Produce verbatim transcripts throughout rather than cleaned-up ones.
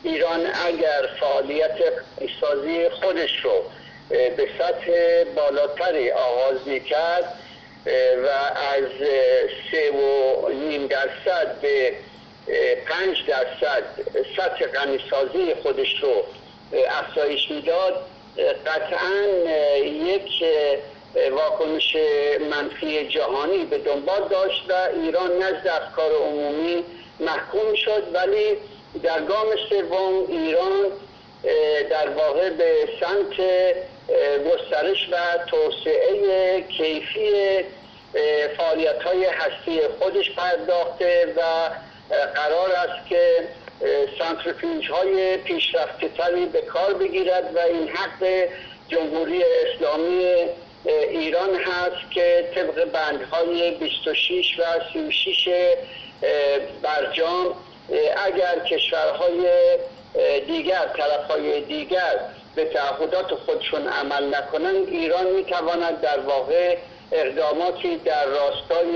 ایران اگر فعالیت اقتصادی خودش رو به سطح بالاتری آغاز میکرد و از سه و نیم درصد به پنج درصد سطح غنیسازی خودش رو افزایش میداد، قطعا یک واکنش منفی جهانی به دنبال داشت و ایران نزد افکار عمومی محکوم شد. ولی در گام سوم ایران در واقع به سمت گسترش و توسعه کیفی فعالیت‌های هستی خودش پرداخته و قرار است که سانتریفیوژهای پیشرفته تری به کار بگیرد و این حق جمهوری اسلامی ایران هست که طبق بندهای بیست و شش و سی و شش برجام اگر کشورهای دیگر، طرفهای دیگر به تعهدات خودشون عمل نکنند، ایران میتواند در واقع اقداماتی در راستای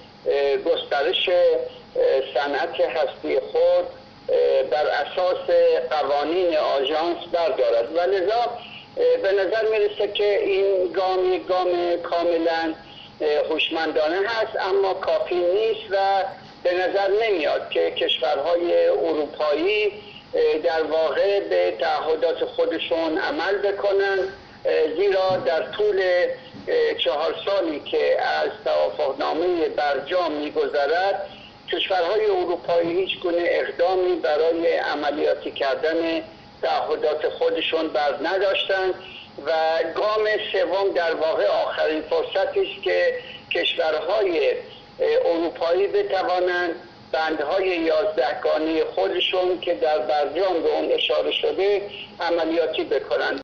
گسترش صنعت هستی خود بر اساس قوانین آژانس بردارد و لذا به نظر میرسه که این گام یک گام کاملا هوشمندانه هست، اما کافی نیست و به نظر نمیاد که کشورهای اروپایی در واقع به تعهدات خودشون عمل بکنن، زیرا در طول چهار سالی که از توافقنامه برجام میگذرد کشورهای اروپایی هیچ گونه اقدامی برای عملیاتی کردن تعهدات خودشون بر نداشتند و گام سوم در واقع آخرین فرصتی است که کشورهای اروپایی بتوانند بندهای یازدهگانه خودشون که در برجام به اون اشاره شده عملیاتی بکنند.